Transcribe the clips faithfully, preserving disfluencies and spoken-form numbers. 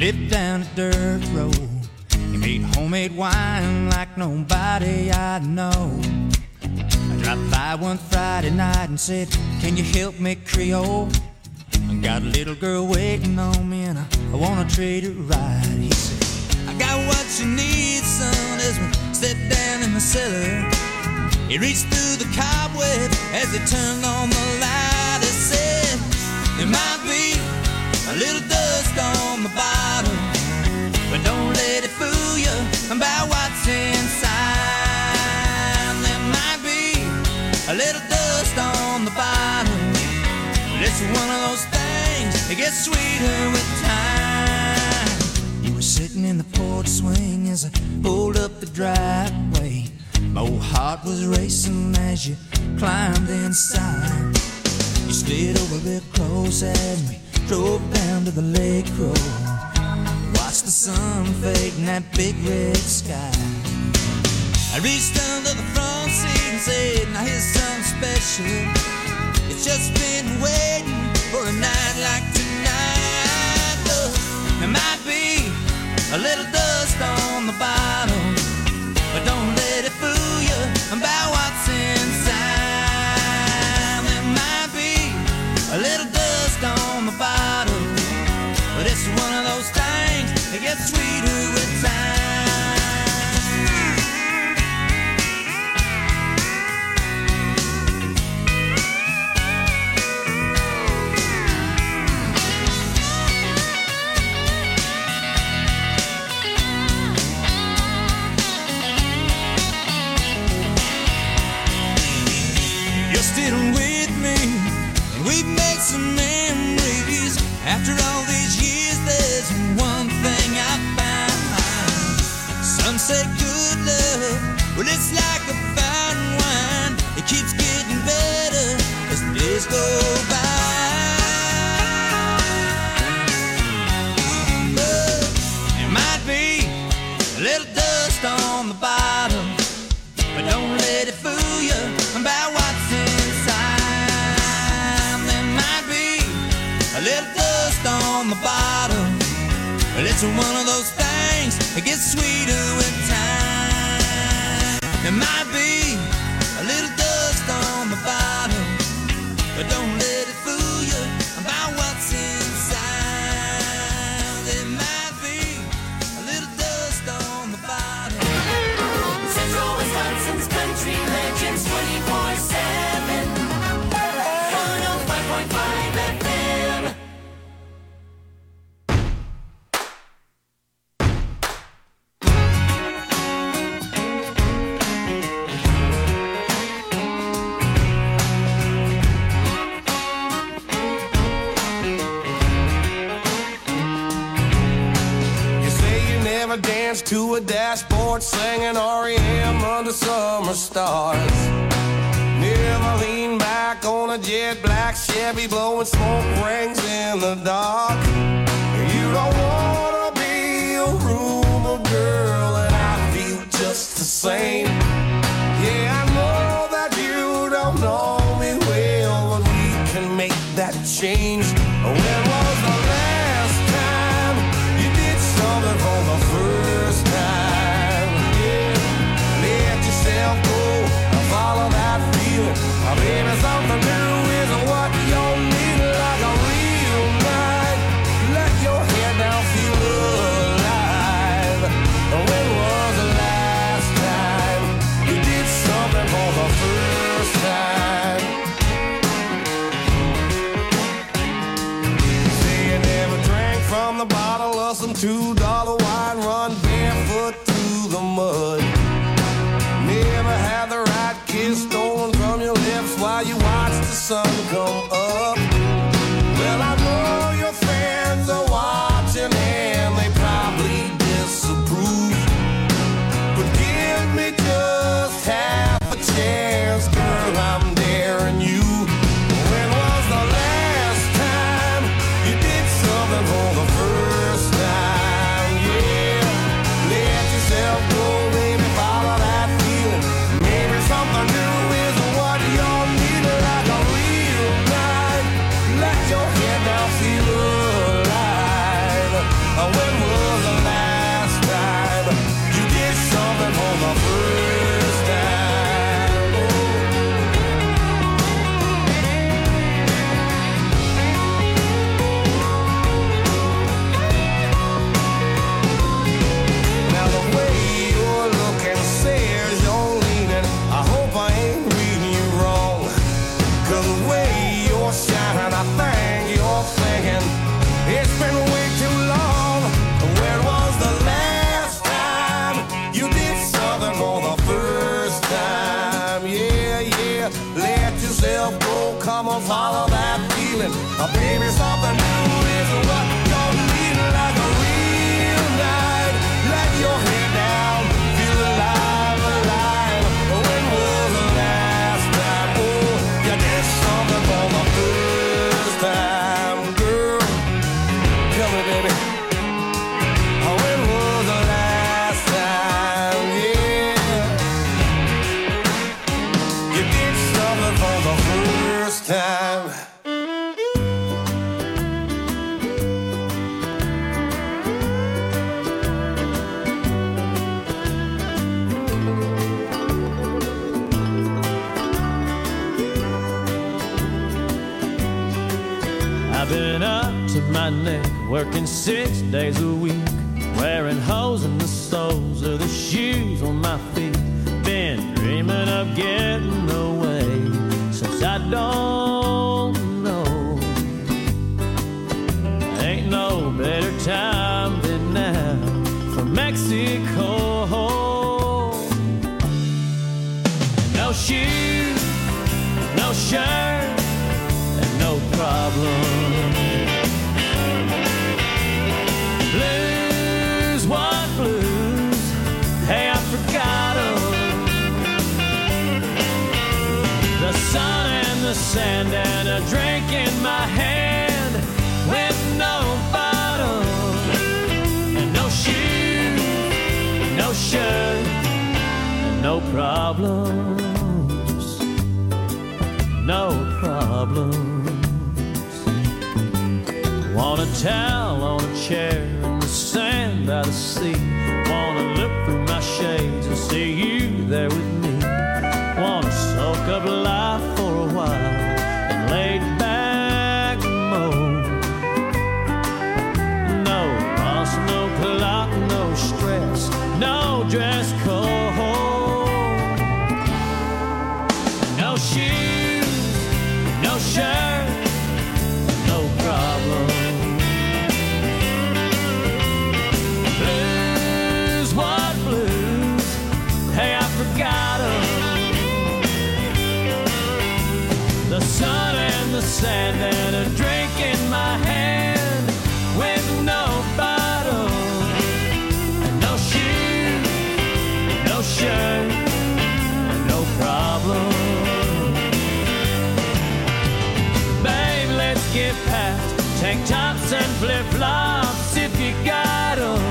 lived down a dirt road. He made homemade wine like nobody I know. I dropped by one Friday night and said, can you help me, Creole? I got a little girl waiting on me and I, I wanna treat her right. He said, I got what you need, son, as we stepped down in the cellar. He reached through the cobweb as he turned on the light. He said, there might be a little dust on the bottom, but don't let it fool you about what's inside. There might be a little dust on the bottom, but it's one of those things that gets sweeter with time. You were sitting in the porch swing as I pulled up the driveway. My old heart was racing as you climbed inside. You slid over real close as we drove down to the lake road. Watched the sun fade in that big red sky. I reached under the front seat and said, now here's something special. It's just been waiting for a night like tonight. Look, there might be a little dust on the bottom, but don't let it fool you about what's inside. There might be a little dust on the bottom, but it's one of those things that gets sweeter with time. You're still with me, and we've made some memories. After all these years, there's one thing I found. Some say good love, well, it's like a fine wine. It keeps getting better as the days go by. But there might be a little dust on the bottom, but don't let it fool you about what's inside. There might be a little dust on the bottom, but it's one of those things that gets sweeter with time. There might be a little dust on the bottom, but don't let it fool you about what's inside. There might be a little dust on the bottom. Central Wisconsin's country legends twenty-four seven. one oh five point five F M. You say you never danced to a dashboard singing R E M under summer stars. Never lean back on a jet black Chevy blowing smoke rings in the dark. You don't wanna be a rumor girl, and I feel just the same. Yeah, I know that you don't know me well, but we can make that change. When was the last time you did something for the first time? Yeah, let yourself go and follow that feeling. Uh, Baby, something new is what you need, like a real night. Let your head down, feel alive. When was the last time you did something for the first time? Say you never drank from the bottle of some two dollar wine, run barefoot through the mud. Never had the right kiss stolen from your lips while you watch the sun come up. Well, I know your friends are watching and they probably disapprove, but give me just half a chance, girl, I'm daring you. When was the last time you did something for the first time? Yeah, let yourself go, baby. Oh, baby, something new is what you're needing, like a real night. Let your hair down, feel alive, alive. When was the last time? Oh, you did something for the first time, girl. Tell me, baby. Oh, when was the last time? Yeah, you did something for the first time. I've been up to my neck, working six days a week, wearing holes in the soles of the shoes on my feet. Been dreaming of getting away since I don't know. Ain't no better time than now for Mexico. No shoes, no shirt, and no problem. Blues, what blues? Hey, I forgot 'em. The sun and the sand and a drink in my hand with no bottom. And no shoes, no shirt, and no problems. No problems. Want a towel on a chair in the sand by the sea. Wanna look through my shades and see you there with me. Wanna soak up life for a while and lay back and moan. No boss, no clock, no stress, no dress code. No shoes, no shirt, no problem. Blues, what blues? Hey, I forgot 'em. The sun and the sand and a drink in my hand with no bottle. And no shoes, no shirt, no problem. Babe, let's get past tank tops and flip-flops if you got 'em.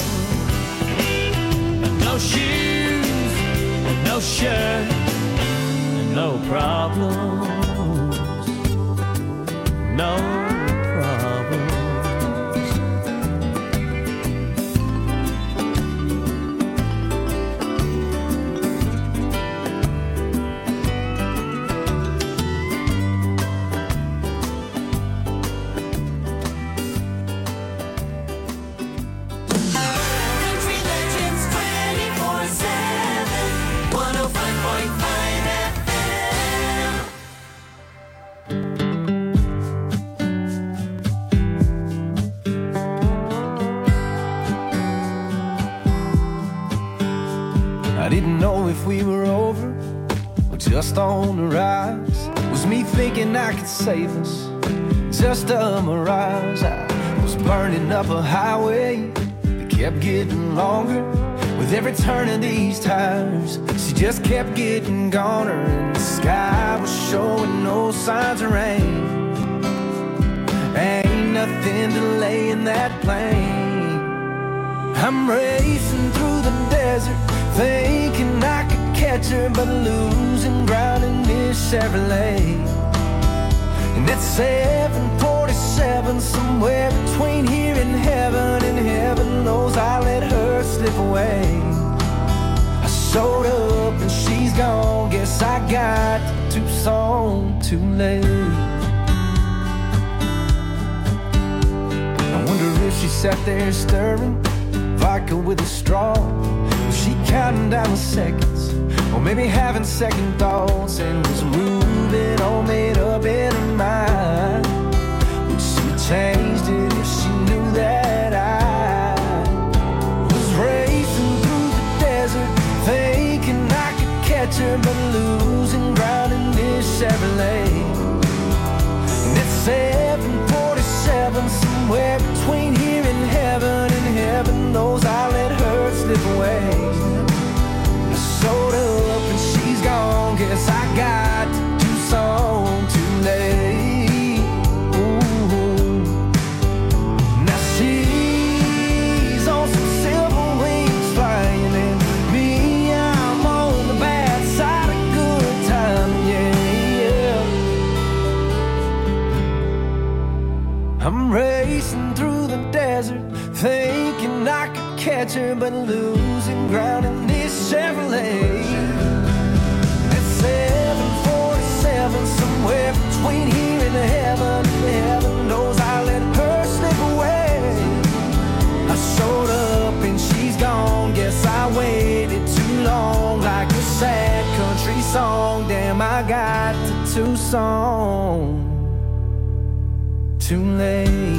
No shoes, no shirt, no problems. No problems. Country Legends twenty-four seven, one oh five point five F M. I didn't know if we were over or just on the rise. Was me thinking I could save us, just a mirage. I was burning up a highway that kept getting longer. With every turn of these tires, she just kept getting goner. And the sky was showing no signs of rain. Ain't nothing delaying that plane. I'm racing through the desert, thinking I could catch her, but losing ground in this Chevrolet. And it's seven forty-seven, somewhere between here and heaven, and heaven knows I let her slip away. I showed up and she's gone, guess I got to Tucson too late. I wonder if she sat there stirring vodka with a straw. Was she counting down the seconds, or maybe having second thoughts, and was moving all made up in her mind? Would she have changed it if she knew that I was racing through the desert, thinking I could catch her, but losing ground in this Chevrolet? And it's seven losing ground in this Chevrolet. At seven forty-seven, somewhere between here and heaven, heaven knows I let her slip away. I showed up and she's gone. Guess I waited too long, like a sad country song. Damn, I got to Tucson too late.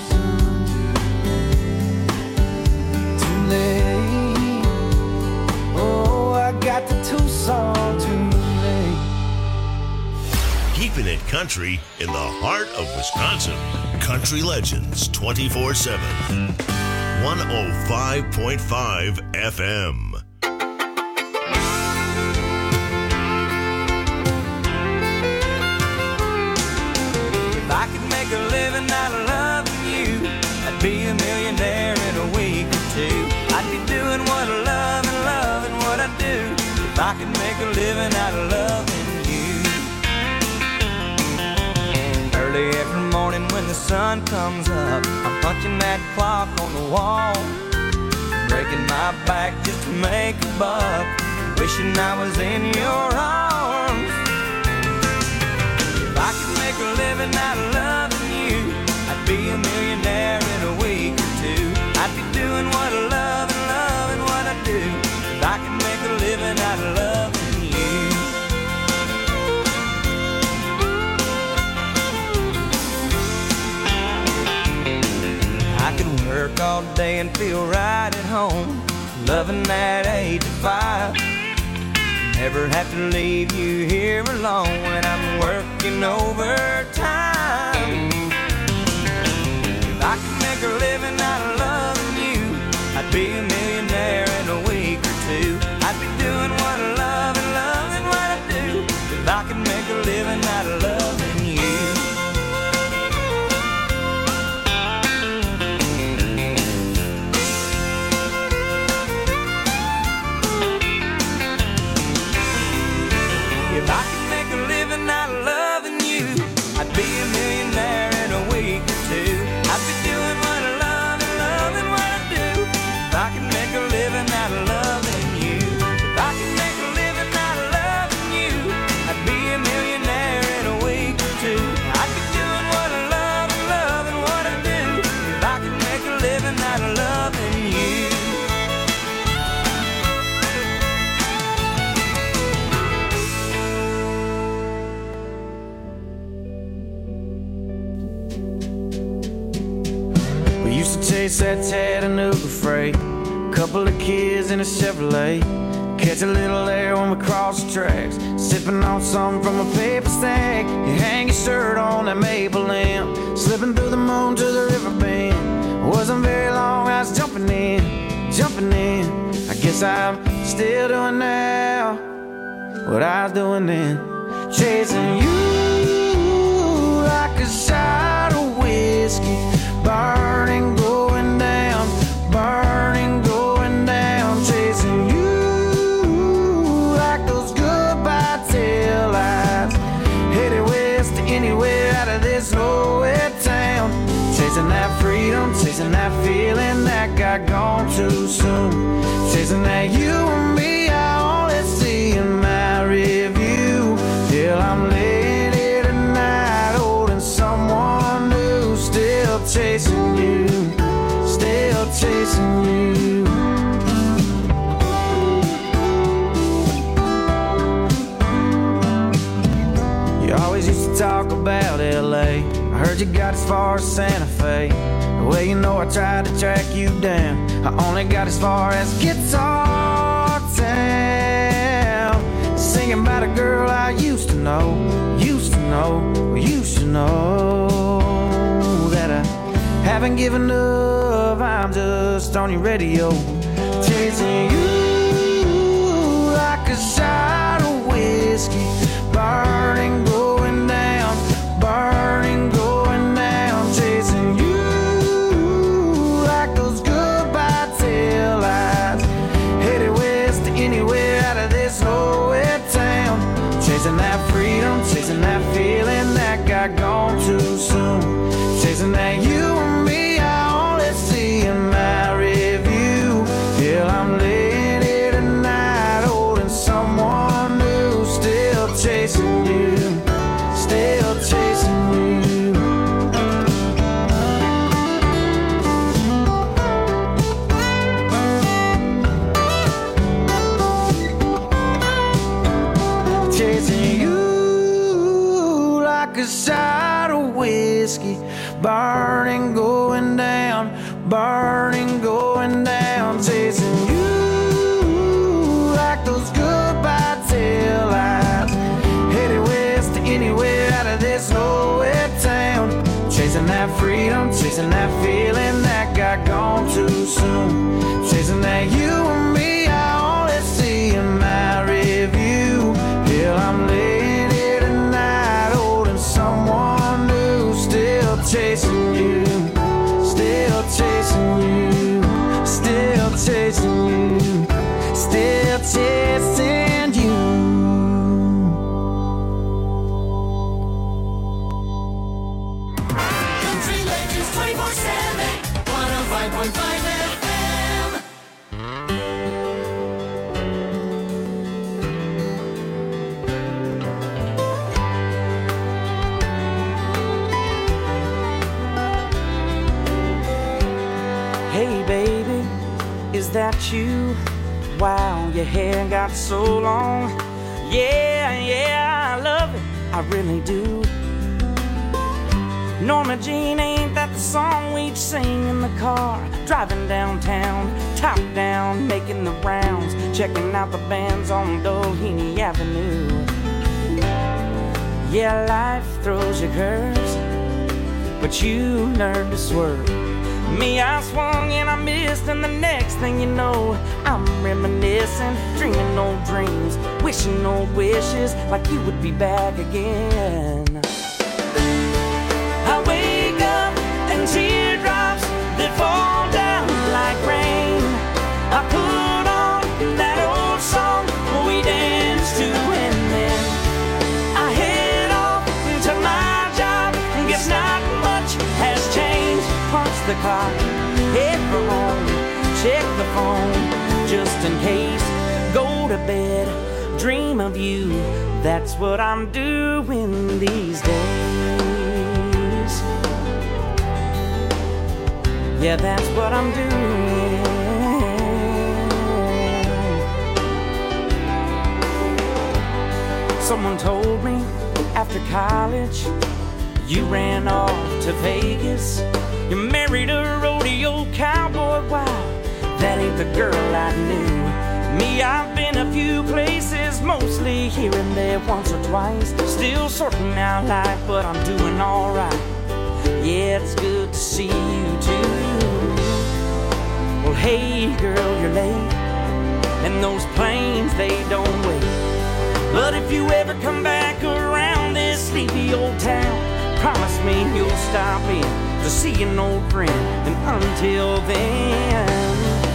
Too late. Oh, I got to Tucson too late. Keeping it country in the heart of Wisconsin. Country Legends twenty-four seven. one oh five point five F M. If I could make a living out of loving you, I'd be a millionaire in a week or two. I'd be doing what I love and loving what I do. If I could make a living out of loving you. Early every morning when the sun comes up, I'm punching that clock on the wall, breaking my back just to make a buck, wishing I was in your arms. If I could make a living out of loving you, I'd be a millionaire in a week or two. I'd be doing what I love and loving what I do. If I could make a living out of loving you. I could work all day and feel right at home, loving that eight to five. Never have to leave you here alone when I'm working overtime. If I could make a living out of loving you, I'd be a millionaire in a week or two. I'd be doing what I love and loving what I do. If I could make a living out of loving you. If I could make a living out of loving you, I'd be a millionaire in a week or two. I'd be doing what I love and loving what I do. If I could make a living out of loving you. If I could make a living out of loving you, I'd be a millionaire in a week or two. I'd be doing what I love and loving what I do. If I could make a living out of loving you. Chase that Chattanooga freight, couple of kids in a Chevrolet, catch a little air when we cross the tracks, sipping on something from a paper stack. You hang your shirt on that maple limb, slipping through the moon to the river bend. Wasn't very long, I was jumping in, jumping in. I guess I'm still doing now what I was doing then, chasing you like a shot of whiskey, burning, going down, burning, going down, chasing you like those goodbye tail lights, headed west to anywhere out of this nowhere town, chasing that freedom, chasing that feeling that got gone too soon, chasing that you and me I only see in my review, till I'm laying here tonight holding someone new, still chasing you, still chasing you. You always used to talk about L A, I heard you got as far as Santa Fe. Well, you know I tried to track you down, I only got as far as Guitar Town, singing about a girl I used to know, used to know, used to know, that I haven't given up, I'm just on your radio, chasing you like a shot of whiskey, burning, going down, burning, going down, chasing you like those goodbye tail lights, headed west to anywhere out of this nowhere town, chasing that freedom, chasing that feeling that got gone too soon, chasing that you and me I only see in my review, till I'm burning, going down, burning, going down, chasing you like those goodbye tail lights, headed west to anywhere out of this nowhere town, chasing that freedom, chasing that feeling that got gone too soon, chasing that you and me I only see in my review. Hell, I'm laying here tonight holding someone new, still chasing you, still chasing you, still chasing you, still chasing you. Country Legends twenty-four seven, one oh five point five F M. Hey baby, is that you? Wow, your hair got so long. Yeah, yeah, I love it, I really do. Norma Jean, ain't that the song we'd sing in the car? Driving downtown, top down, making the rounds, checking out the bands on Doheny Avenue. Yeah, life throws you curves, but you learn to swerve. Me, I swung and I missed, and the next thing you know, I'm reminiscing, dreaming old dreams, wishing old wishes like you would be back again. I wake up and teardrops that fall down like rain. I put on that old song we danced to, and then I head off to my job. Guess not much has changed. Punch the clock, head for home, check the phone just in case. Go to bed, dream of you. That's what I'm doing these days. Yeah, that's what I'm doing. Someone told me after college you ran off to Vegas. You married a rodeo cowboy. Wow, that ain't the girl I knew. Me, I've been a few places, mostly here and there, once or twice. Still sorting out life, but I'm doing alright. Yeah, it's good to see you too. Well, hey girl, you're late, and those planes, they don't wait. But if you ever come back around this sleepy old town, promise me you'll stop in to see an old friend. And until then,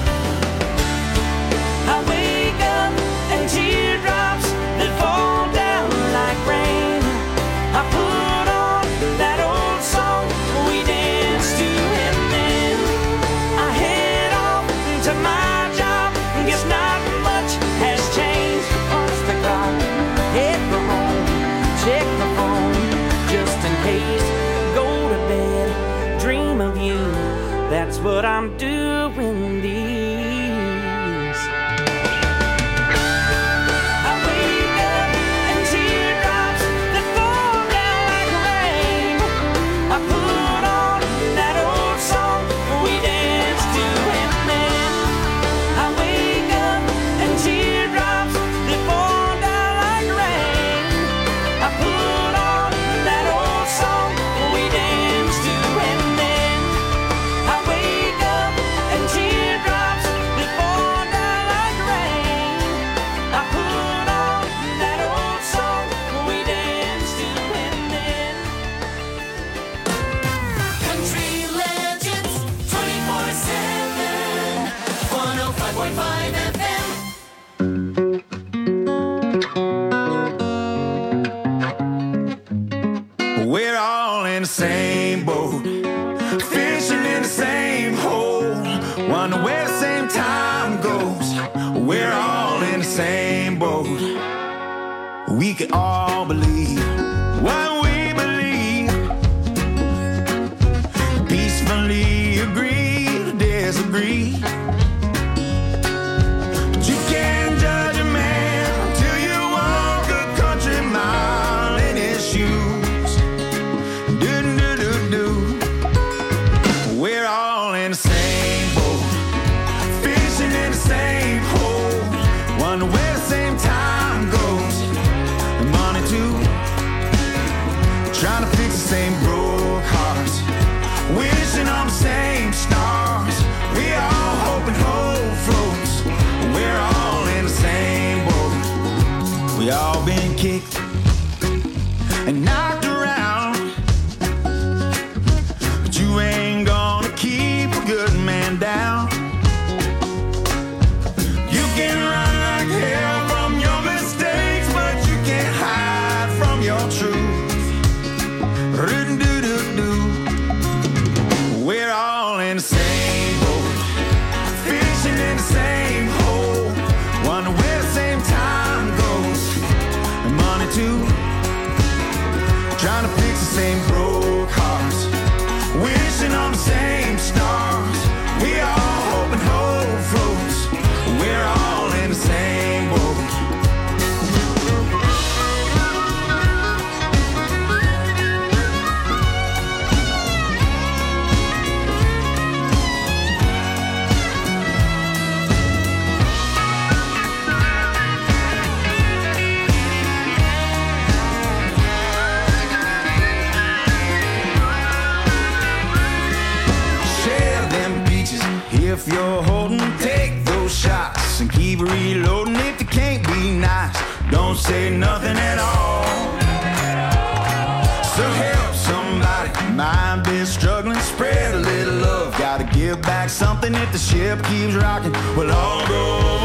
I wake up and teardrops that fall down like rain. I put on that old song we danced to, and then I head off to my job. Guess not much has changed. Punch the clock, head for home, check the phone just in case. Go to bed, dream of you. That's what I'm doing these. I wake up and teardrops that fall down like rain. I put on that old song we danced to, and then I wake up and teardrops that fall down like rain. I put on that old song we danced to, and then I wake up and teardrops that fall down like rain. I put on that old song we danced to, and then Country Legends twenty-four seven, one oh five point five F M. We're all in the same boat, fishing in the same hole, wonder where the same time goes. We're all in the same boat. We can all believe what we believe, peacefully agree to disagree. But you can't judge a man till you walk a country mile in his shoes. Do do do do. Y'all been kicked and knocked around, but you ain't gonna keep a good man down. You can run like hell from your mistakes, but you can't hide from your truth. Ru-do-do-do-do. We're all in the same boat, fishing in the same hole, wondering where the same time goes, and money too. Trying to fix the same broke hearts, wishing on the same stars. We all hope and hope floats. We're all in the same boat. If you're holding, take those shots and keep reloading. If you can't be nice, don't say nothing at all. So help somebody, mind be struggling, spread a little love. Gotta give back something if the ship keeps rocking. We'll all go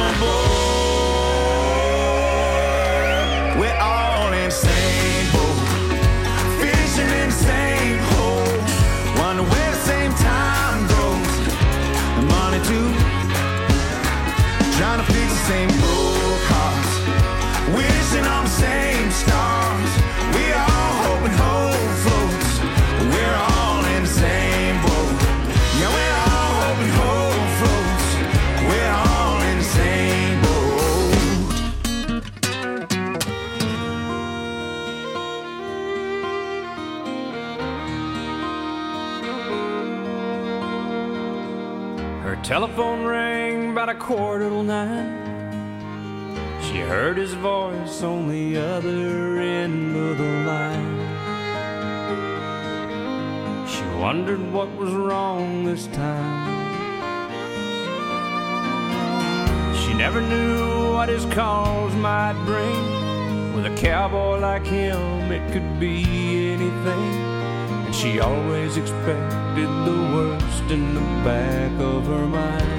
overboard. We're all in the same boat, fishing in the same hole, wonder where the same time goes, and money too. Trying to fix the same broke hearts, wishing on the same stars. We all hope and hope floats. We're all in the same boat. Yeah, we're all hope and hope floats. We're all in the same boat. Her telephone rang about a quarter till nine. She heard his voice on the other end of the line. She wondered what was wrong this time. She never knew what his calls might bring. With a cowboy like him, it could be anything. And she always expected the worst in the back of her mind.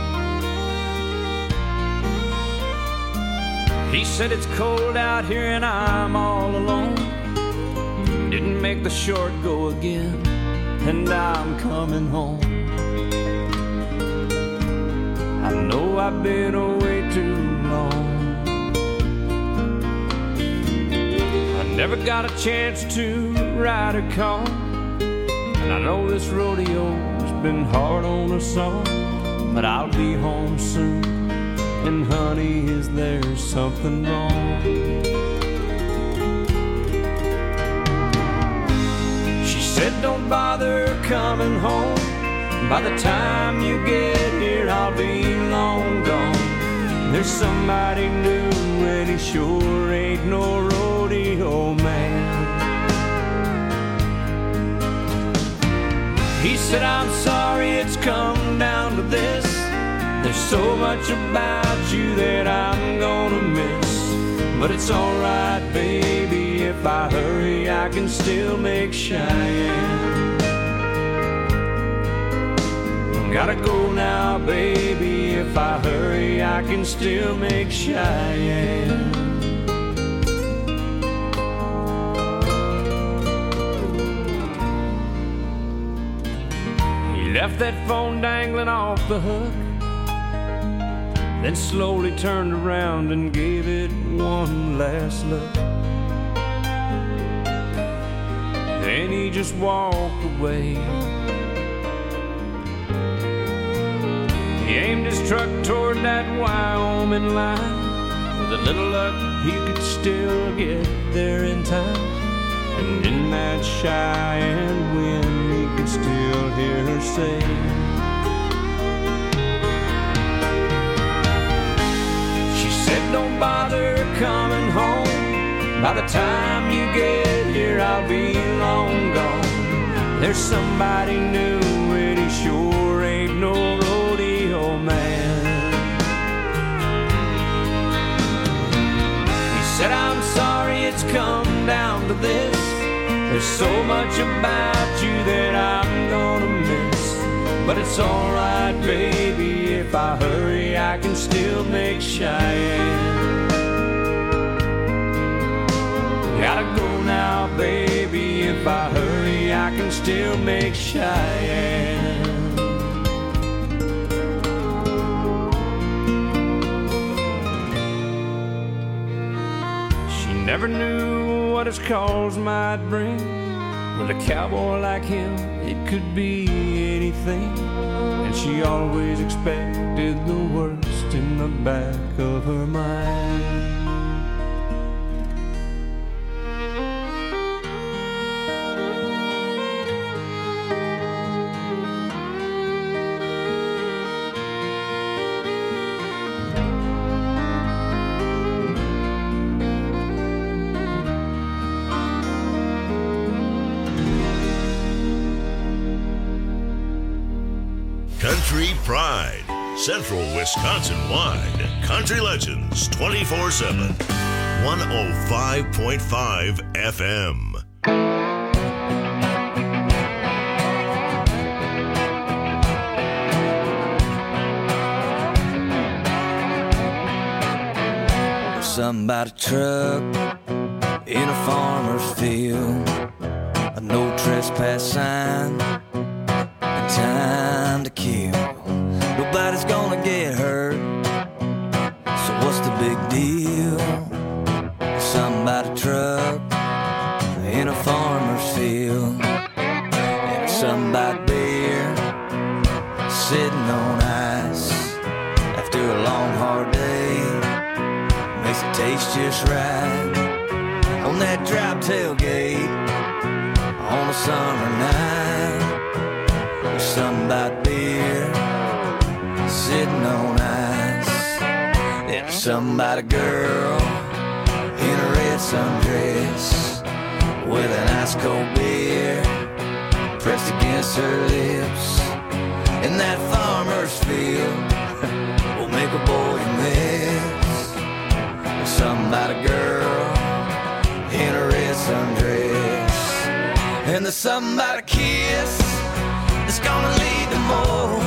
He said it's cold out here and I'm all alone. Didn't make the short go again, and I'm coming home. I know I've been away too long. I never got a chance to ride a car, and I know this rodeo's been hard on us all. But I'll be home soon, and honey, is there something wrong? She said don't bother coming home. By the time you get here, I'll be long gone. There's somebody new, and he sure ain't no rodeo man. He said, I'm sorry it's come down to this. There's so much about you that I'm gonna miss. But it's alright, baby, if I hurry, I can still make Cheyenne. Gotta go now, baby, if I hurry, I can still make Cheyenne. He left that phone dangling off the hook, then slowly turned around and gave it one last look. Then he just walked away. He aimed his truck toward that Wyoming line. With a little luck, he could still get there in time. And in that Cheyenne wind, he could still hear her say, don't bother coming home. By the time you get here, I'll be long gone. There's somebody new, and he sure ain't no rodeo man. He said, it's come down to this. There's so much about you that I'm gonna miss. But it's alright, baby, if I hurry, I can still make Cheyenne. Gotta go now, baby, if I hurry, I can still make Cheyenne. She never knew what his calls might bring. With a cowboy like him, it could be anything. And she always expected the worst in the back of her mind. Country Pride, Central Wisconsin-wide. Country Legends twenty-four seven. one oh five point five F M. Something about a truck in a farmer's field, a no trespass sign, and time to kill. Nobody's gonna get hurt, so what's the big deal? Something about a truck in a farmer's field, and something about beer sitting on ice after a long hard day. Makes it taste just right on that drop tailgate on a summer night. There's something about beer sitting on ice. There's something about a girl in a red sundress with an ice cold beer pressed against her lips. In that farmer's field will make a boy miss. Something about a girl in a red sundress, and there's something about a kiss that's gonna lead to more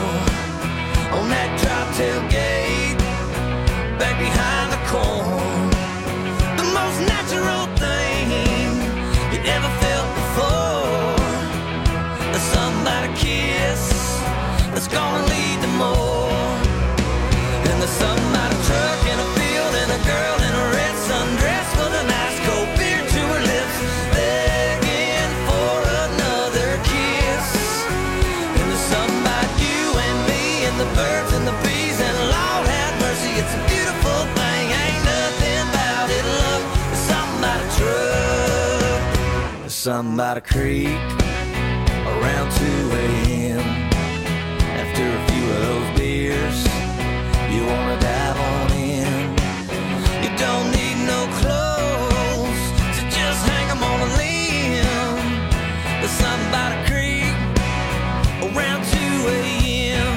on that drop tailgate back behind the corn. The most natural thing you ever felt before. There's something about a kiss that's gonna lead to more, and there's something about a truck in a field and a girl in a red sundress with an ice cold beer to her lips, begging for another kiss. And there's something about you and me and the birds and the bees, and Lord have mercy, it's a beautiful thing. Ain't nothing about it, love. There's something about a truck. There's something about a creek around two a.m. After a few of those beers, you wanna dive on in. You don't need no clothes to just hang them on a limb. There's something about a creek around two a.m.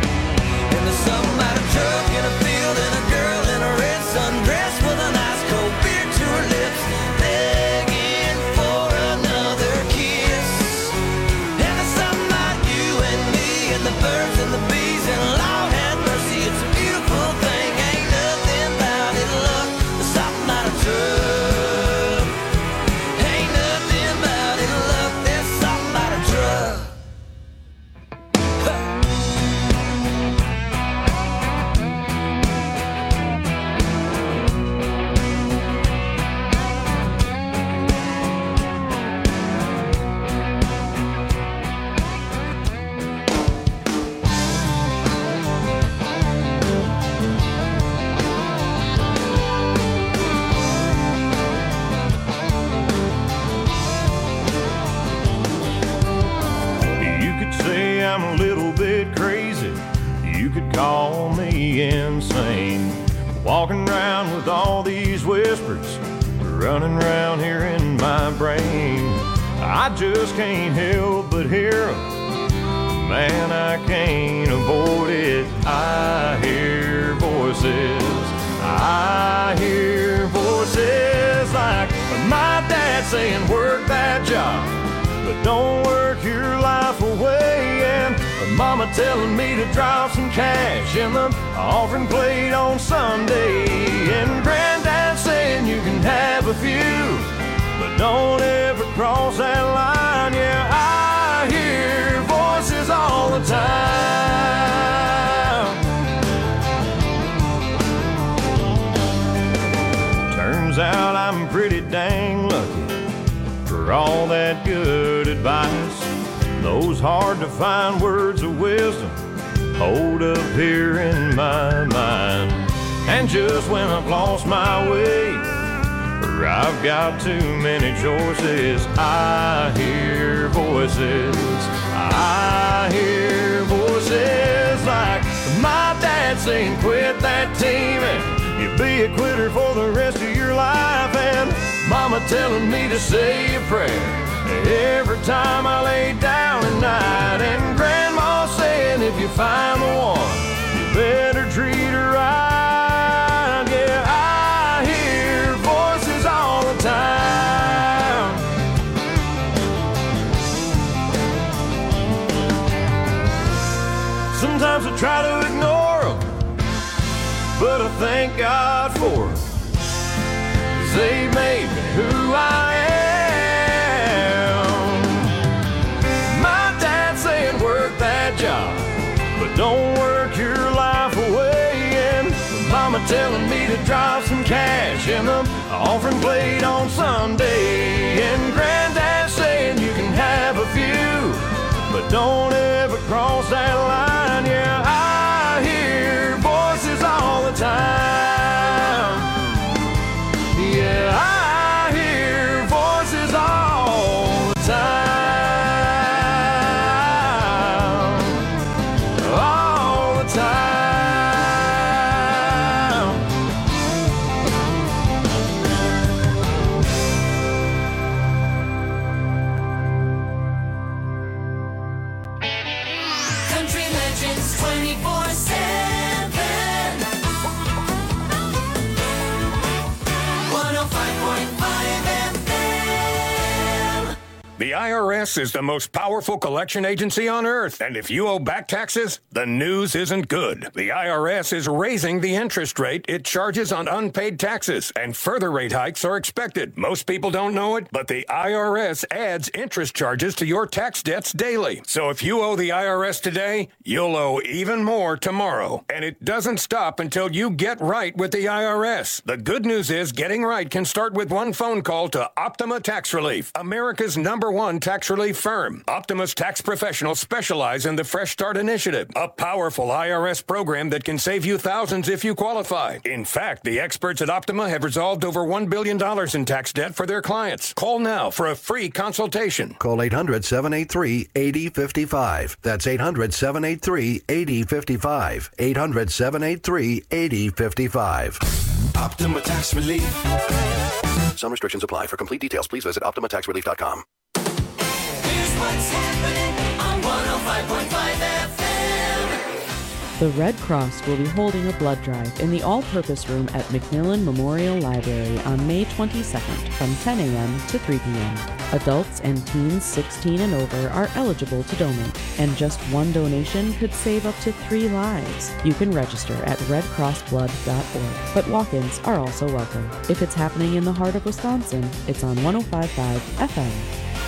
And there's something about a truck in a field and a girl in a red sundress with an ice cold beer to her lips, begging for another kiss. And there's something about you and me and the birds and the bees, and Lord have mercy, it's a beautiful thing. Ain't nothing about it, love. There's something about a truck. Ain't nothing about it, love. There's something about a truck. You could say I'm a little bit crazy. You could call me insane. Walking around with all these whispers running around here in my brain. I just can't help but hear 'em. Man, I can't avoid it. I hear voices. I hear voices like My dad saying work that job, but don't work your life away. And mama telling me to drop some cash in the offering plate on Sunday. And granddad saying you can have a few, but don't ever cross that line. Yeah, I hear voices all the time. Turns out I'm pretty dang lucky for all that good advice. Those hard to find words of wisdom hold up here in my mind. And just when I've lost my way, or I've got too many choices, I hear voices. I hear voices like my dad saying quit that team and you'll be a quitter for the rest of your life. And mama telling me to say a prayer every time I lay down at night. And grandma saying if you find the one, you better treat her right. Yeah, I hear voices all the time. Sometimes I try to ignore them, but I thank God for them, 'cause they made me who I am. Job, but don't work your life away. And mama telling me to drop some cash in the offering plate on Sunday. And granddad saying you can have a few, but don't ever cross that line. Yeah, I hear voices all the time. Yeah, I hear voices all the time. The I R S is the most powerful collection agency on earth, and if you owe back taxes, the news isn't good. The I R S is raising the interest rate it charges on unpaid taxes, and further rate hikes are expected. Most people don't know it, but the I R S adds interest charges to your tax debts daily. So if you owe the I R S today, you'll owe even more tomorrow. And it doesn't stop until you get right with the I R S. The good news is getting right can start with one phone call to Optima Tax Relief, America's number one tax relief firm. Optima's tax professionals specialize in the Fresh Start Initiative, a powerful I R S program that can save you thousands if you qualify. In fact, the experts at Optima have resolved over one billion dollars in tax debt for their clients. Call now for a free consultation. Call eight hundred, seven eight three, eight zero five five. That's eight hundred, seven eight three, eight zero five five. eight hundred, seven eight three, eight zero five five. Optima Tax Relief. Some restrictions apply. For complete details, please visit optima tax relief dot com. Here's what's happening on one oh five point five F M. The Red Cross will be holding a blood drive in the all-purpose room at McMillan Memorial Library on May twenty-second from ten a.m. to three p.m. Adults and teens sixteen and over are eligible to donate, and just one donation could save up to three lives. You can register at red cross blood dot org, but walk-ins are also welcome. If it's happening in the heart of Wisconsin, it's on one oh five point five F M.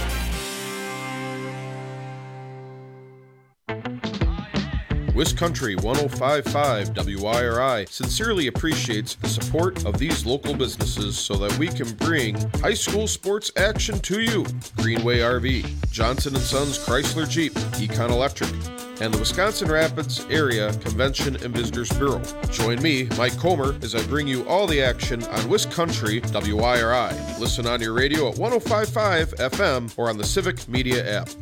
WisCountry one oh five point five W I R I sincerely appreciates the support of these local businesses so that we can bring high school sports action to you. Greenway R V, Johnson and Sons Chrysler Jeep, Econ Electric, and the Wisconsin Rapids Area Convention and Visitors Bureau. Join me, Mike Comer, as I bring you all the action on WisCountry W I R I. Listen on your radio at one oh five point five F M or on the Civic Media app.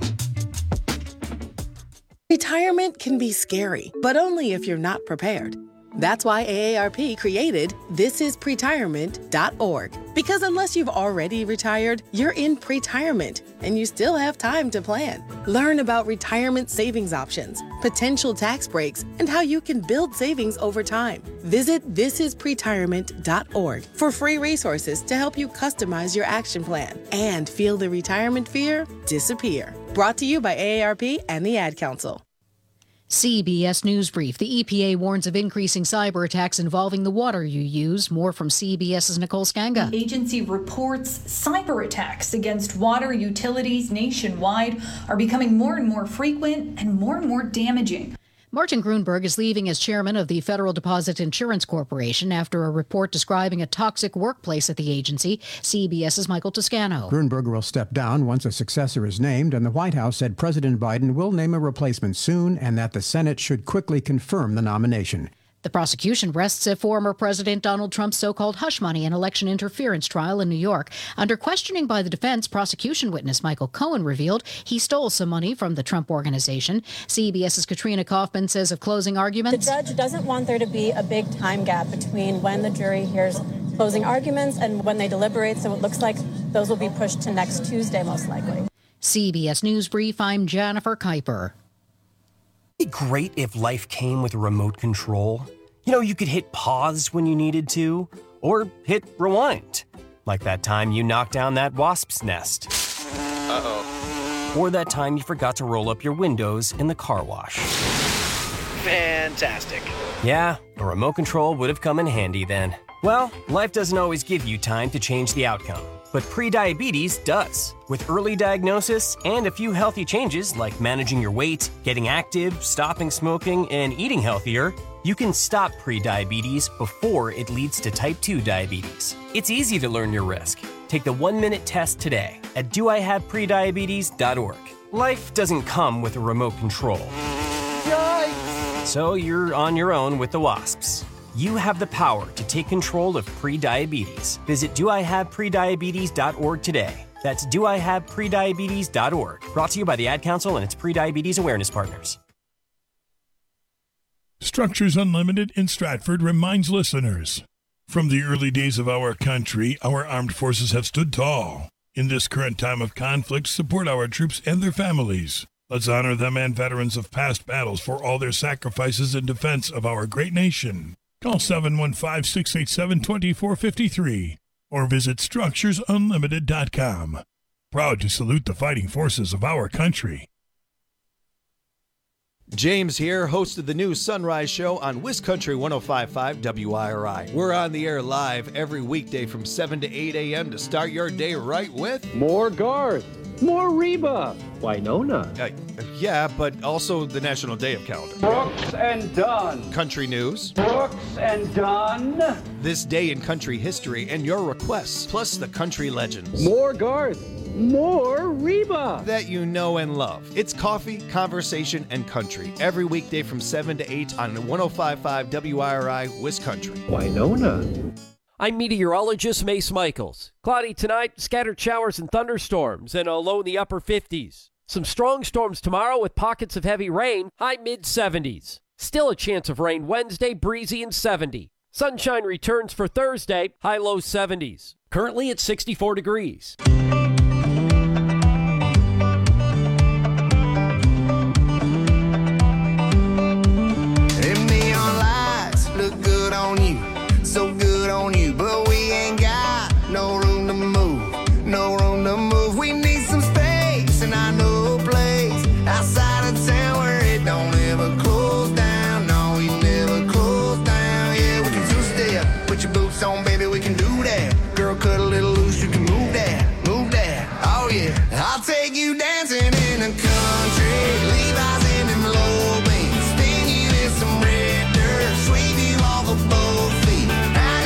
Retirement can be scary, but only if you're not prepared. That's why A A R P created this is pretirement dot org. Because unless you've already retired, you're in pre-retirement, and you still have time to plan. Learn about retirement savings options, potential tax breaks, and how you can build savings over time. Visit this is pretirement dot org for free resources to help you customize your action plan and feel the retirement fear disappear. Brought to you by A A R P and the Ad Council. C B S News Brief. The E P A warns of increasing cyber attacks involving the water you use. More from CBS's Nicole Scanga. The agency reports cyber attacks against water utilities nationwide are becoming more and more frequent and more and more damaging. Martin Grunberg is leaving as chairman of the Federal Deposit Insurance Corporation after a report describing a toxic workplace at the agency. CBS's Michael Toscano. Grunberg will step down once a successor is named, and the White House said President Biden will name a replacement soon and that the Senate should quickly confirm the nomination. The prosecution rests a former President Donald Trump's so-called hush money and election interference trial in New York. Under questioning by the defense, prosecution witness Michael Cohen revealed he stole some money from the Trump Organization. CBS's Katrina Kaufman says of closing arguments, the judge doesn't want there to be a big time gap between when the jury hears closing arguments and when they deliberate, so it looks like those will be pushed to next Tuesday, most likely. C B S News Brief, I'm Jennifer Kuiper. It'd be great if life came with a remote control. You know, you could hit pause when you needed to, or hit rewind. Like that time you knocked down that wasp's nest. Uh-oh. Or that time you forgot to roll up your windows in the car wash. Fantastic. Yeah, a remote control would have come in handy then. Well, life doesn't always give you time to change the outcome. But prediabetes does. With early diagnosis and a few healthy changes like managing your weight, getting active, stopping smoking, and eating healthier, you can stop prediabetes before it leads to type two diabetes. It's easy to learn your risk. Take the one-minute test today at do I have prediabetes dot org. Life doesn't come with a remote control. Yikes! So you're on your own with the wasps. You have the power to take control of prediabetes. Visit do I have prediabetes dot org today. That's do I have prediabetes dot org. Brought to you by the Ad Council and its Prediabetes Awareness Partners. Structures Unlimited in Stratford reminds listeners, from the early days of our country, our armed forces have stood tall. In this current time of conflict, support our troops and their families. Let's honor them and veterans of past battles for all their sacrifices in defense of our great nation. Call seven one five, six eight seven, two four five three or visit structures unlimited dot com. Proud to salute the fighting forces of our country. James here, host of the new Sunrise Show on WisCountry one oh five point five W I R I. We're on the air live every weekday from seven to eight a.m. to start your day right with... More Garth, more Reba, Winona. Uh, yeah, but also the National Day of Calendar. Brooks and Dunn. Country news. Brooks and Dunn. This day in country history and your requests, plus the country legends. More Garth. More Reba that you know and love. It's coffee, conversation, and country every weekday from seven to eight on one oh five point five W I R I WisCountry. Winona. I'm meteorologist Mace Michaels. Cloudy tonight, scattered showers and thunderstorms, and a low in the upper fifties. Some strong storms tomorrow with pockets of heavy rain, high mid seventies. Still a chance of rain Wednesday, breezy and seventy. Sunshine returns for Thursday, high low seventies. Currently at sixty-four degrees. On you, so good on you, but we ain't got no room to move, no room to move. We need some space, and I know a place outside of town where it don't ever close down. No, we never close down. Yeah, we can two-step, put your boots on, baby, we can do that. Girl, cut a little loose, you can move that, move that. Oh yeah, I'll take you dancing in the country, Levi's in them low beams, spin you in some red dirt, sweep you off of both feet. I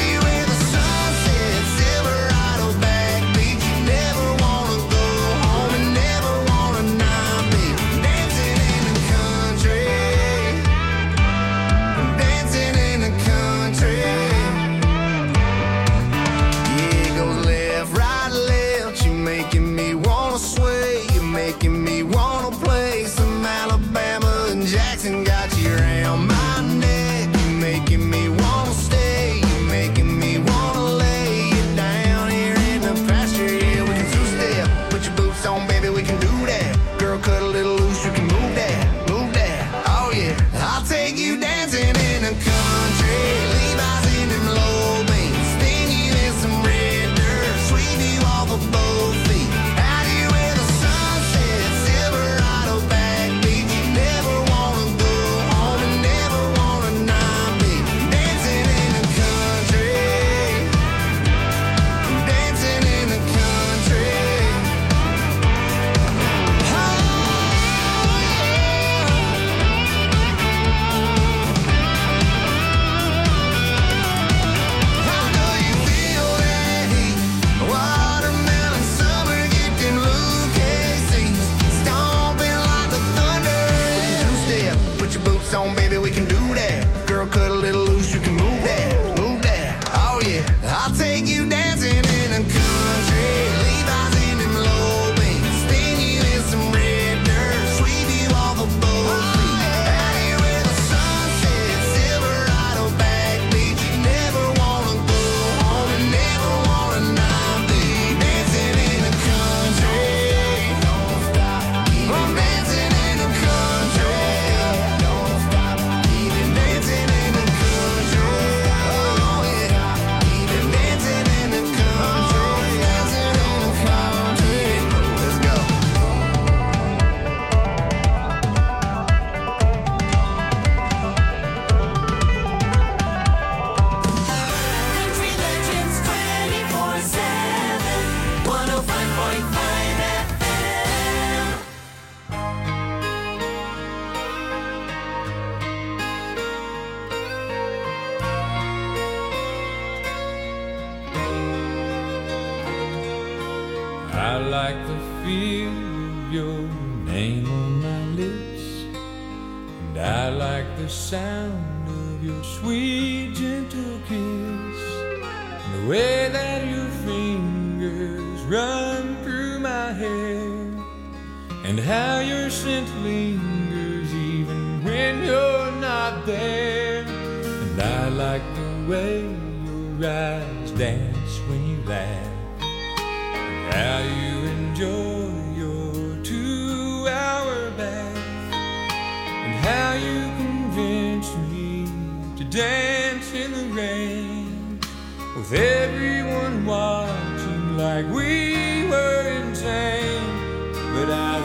I like the feel of your name on my lips, and I like the sound of your sweet gentle kiss, and the way that your fingers run through my hair, and how your scent lingers even when you're not there. And I like the way your eyes dance when you laugh, and how you enjoy your two-hour bath, and how you convince me to dance in the rain, with everyone watching like we were insane. But I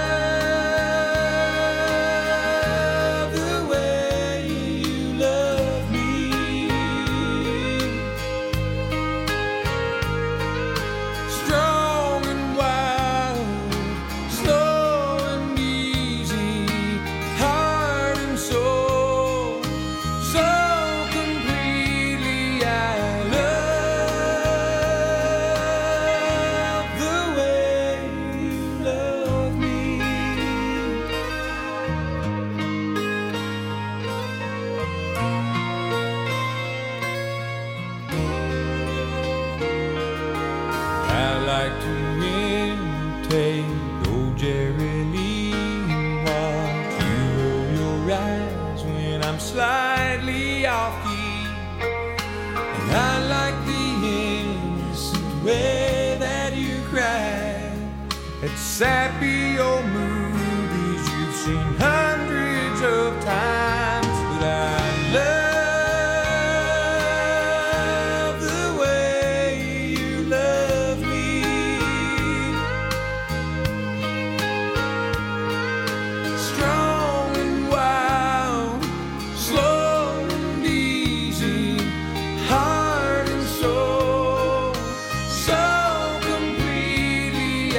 love the way you love me, strong and wild, slow and easy, heart and soul, so completely. I love the way you love me. I like to imitate old Jerry Lee and watch you roll your eyes when I'm slightly off key. And I like the innocent way that you cry at sappy old movies you've seen hundreds of times. But I love the way you love me, strong and wild, slow and easy, heart and soul, so completely. I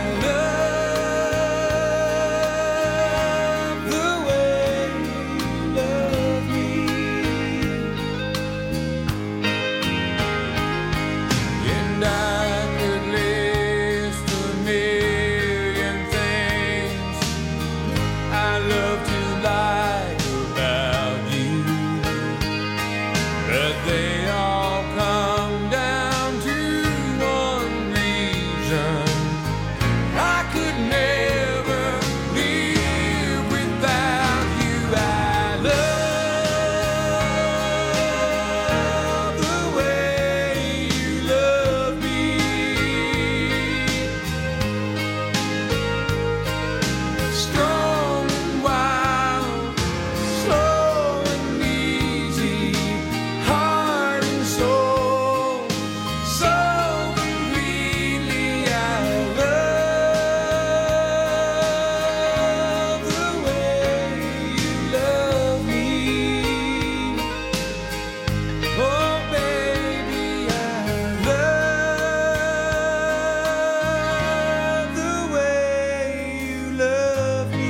love the way you love me. And I could list a million things I love to like about you, but they all come down to one reason: I could never live without you. I love the way you love me, strong and wild, slow and easy, heart and soul, so completely. I love the way you love me. Oh baby, I love the way you love me.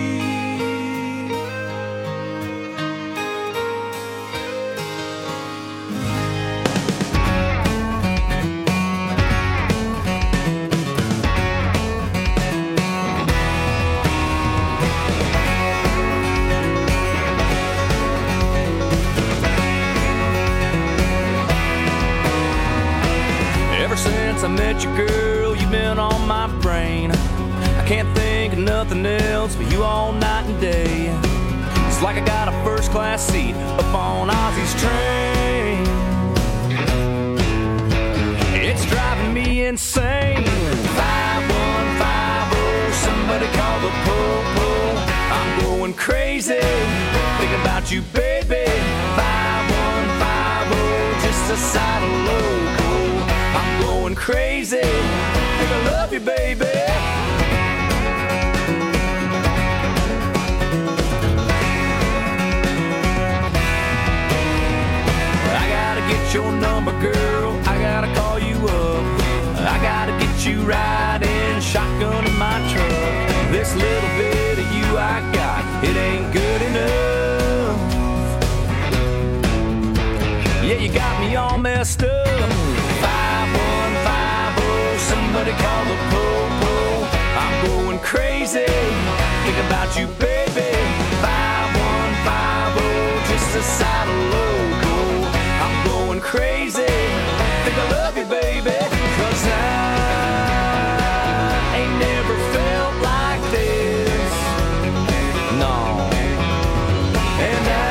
Ever since I met you, girl, you've been on my brain. I can't think of nothing else but you all night and day. It's like I got a first class seat up on Ozzy's train. It's driving me insane. five one five oh, somebody call the po-po. I'm going crazy, thinking about you, baby. five one five oh, just a side of loco. I'm going crazy, think I love you, baby. I gotta get your number, girl, I gotta call you up. I gotta get you riding shotgun in my truck. This little bit of you I got, it ain't good enough. Yeah, you got me all messed up. five one five oh, somebody call the Pope. I'm going crazy. Think about you, baby. five one five oh, just a saddle logo. I'm going crazy. Think I love you, baby. Cause I ain't never felt like this. No. And I,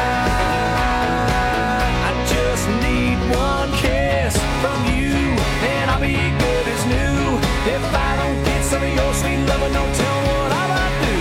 I just need one kiss from you, and I'll be good as new. If I don't get some of your sweet loving, don't tell me what I might do.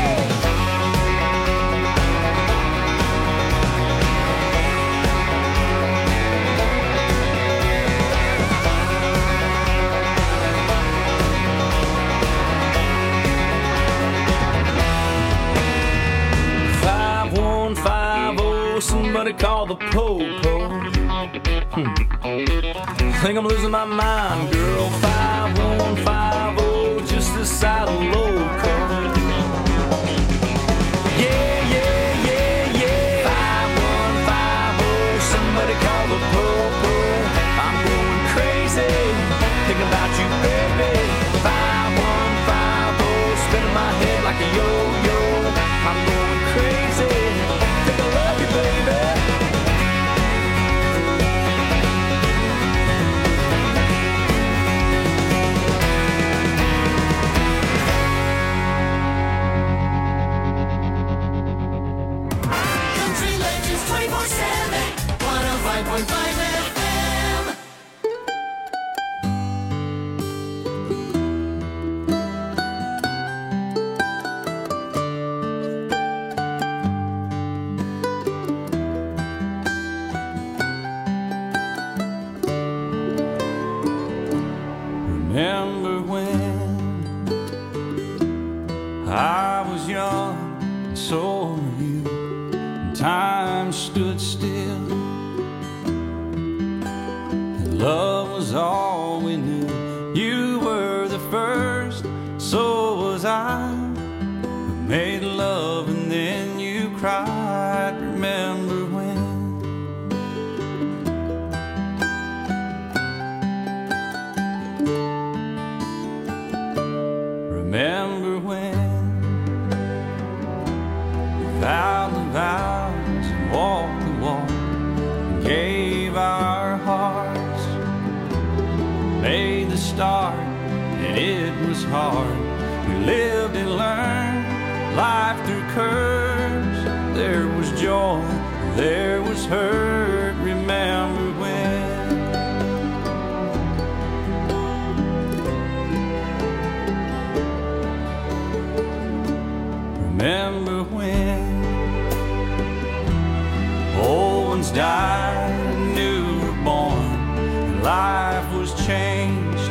five one five oh, somebody call the po-po. Hmm. Think I'm losing my mind, girl. five one five oh, just a side of loco. Yeah, yeah, yeah, yeah. five one five oh, somebody call the po-po. I'm going crazy, thinking about you, baby. five one five oh, spinning my head like a yo-yo. I'm going crazy, think I love you, baby. Country Legends twenty-four seven, one oh five point five F M. Remember when I was young and so were you, and time stood still, and love was all we knew. You were the first, so was I. We made love and then you cried. Remember when? Remember when we vowed the vows and walked the walk and gave our hearts, made the start, and it was hard. We lived and learned life through curves. There was joy, there was hurt. Remember when? Remember when old ones died and new were born, and life was changed,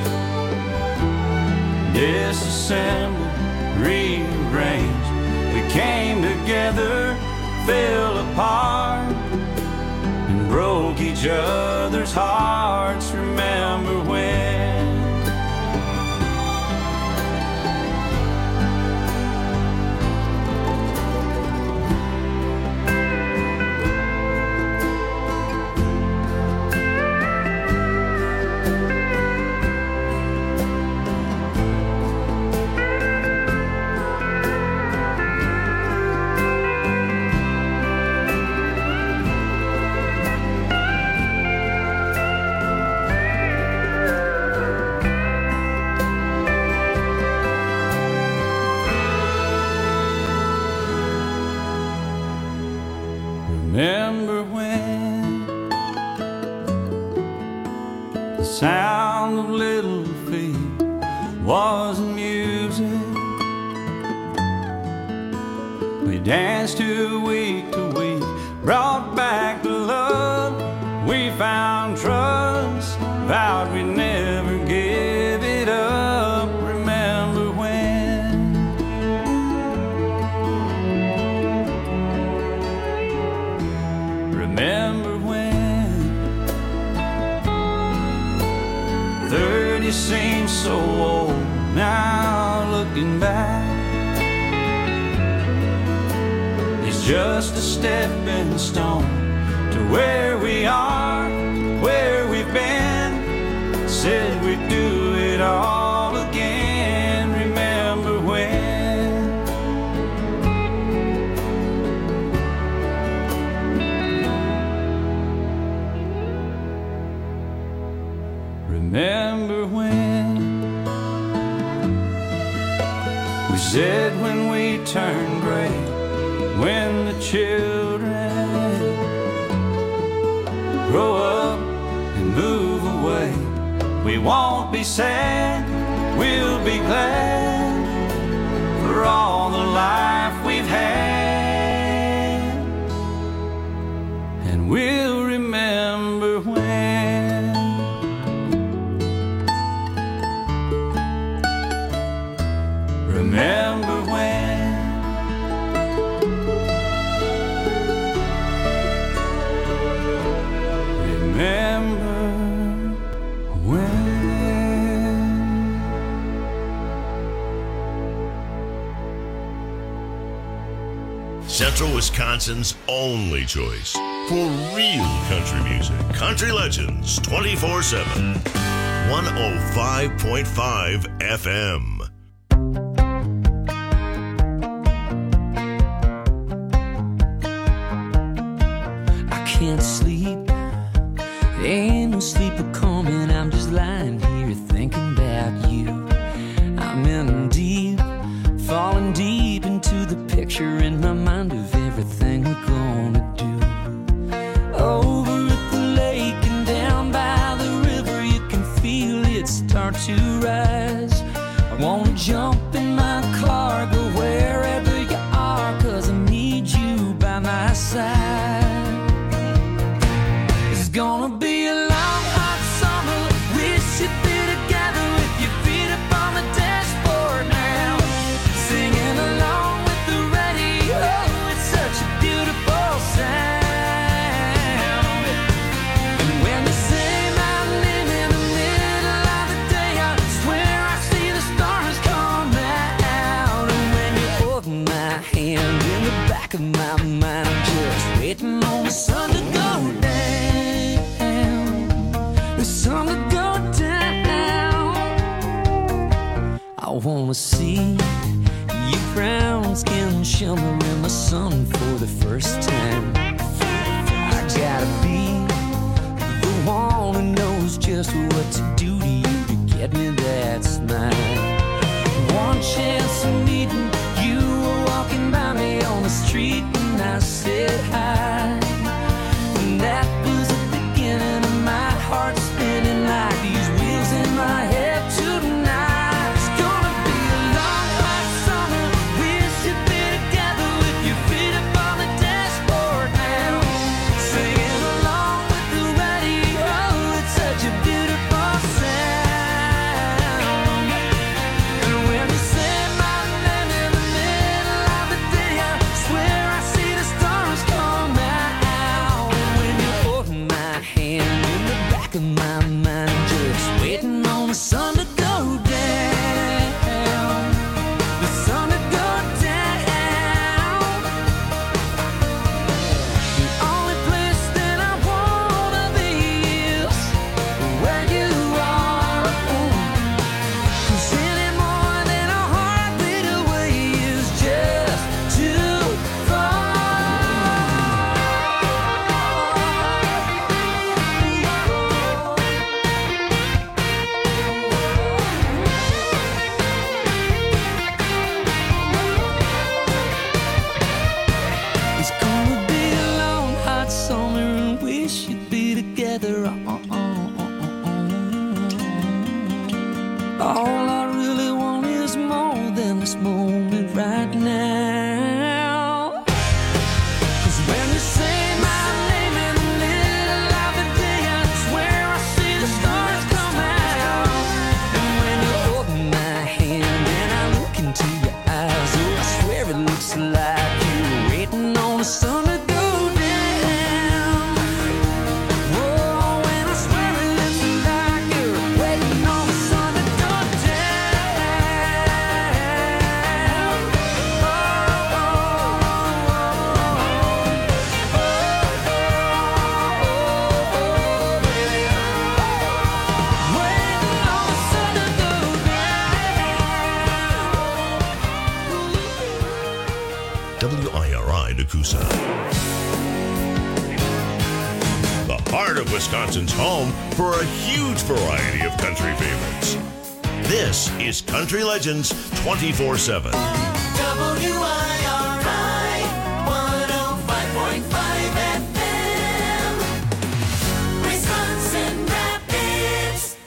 disassembled, rearranged. We came together, fell apart, and broke each other's hearts. Remember when? Remember when the sound of little feet was music? We danced to week to week, brought back the love. We found trust, vowed we'd never give it up. Remember when? Remember when thirty seems so old now, looking back. It's just a stepping stone to where we are, where we've been. Said we'd do it all again. Remember when? Remember when we said when we turned gray, when the children grow up and move away, we won't be sad, we'll be glad for all the life we've had, and we'll remember when. Remember when. Remember when. Central Wisconsin's only choice for real country music. Country Legends twenty-four seven. one oh five point five F M. Can't sleep, ain't no sleeper coming. I'm just lying here thinking about you. I'm in deep, falling deep into the picture in my mind of everything we're gonna do. Over at the lake and down by the river, you can feel it start to rise. I wanna jump in my car, go wherever you are, 'cause I need you by my side. It's gonna be a long, hot summer. We should be together with your feet up on the dashboard now, singing along with the radio. It's such a beautiful sound. And when they say my name in the middle of the day, I swear I see the stars come out. And when you hold my hand in the back of my mind, I'm just waiting on the sun to go down. Sun to go down. I wanna see your brown skin shimmer in the sun for the first time. I gotta be the one who knows just what to do to you to get me that smile. One chance of meeting you, were walking by me on the street and I said hi. And that was the beginning of my heart spinning like these wheels in my head tonight. It's gonna be a long, hot summer. We should be together with your feet up on the dashboard now, singing along with the radio. It's such a beautiful sound. And when you say my name in the middle of the day, I swear I see the stars come out. And when you hold my hand in the back of my mind, just waiting on the sun to go down. The sun to go down. The only place that I wanna be is where you are. 'Cause any more than a heartbeat away is just too far. It's gonna be a long, hot summer and we should be together. All I really want is more than this moment right now. 'Cause when you say my name in the middle of the day, I swear I see the stars come out. And when you hold my hand and I look into your eyes, oh, I swear it looks like you're waiting on the sun to go down. Whoa, and I swear it looks like you're waiting on the sun to go down. Oh, oh, waiting on the sun to go W I R I Nakusa. The heart of Wisconsin's home for a huge variety of country favorites. This is Country Legends twenty-four seven. W I R I one oh five point five F M, Wisconsin Rapids.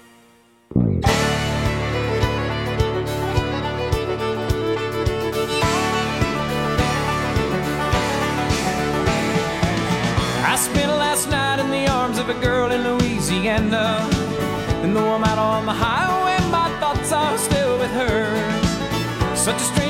I spent last night in the arms of a girl in Louisiana, and though I'm out on the highway, my thoughts are still with her. Such a strange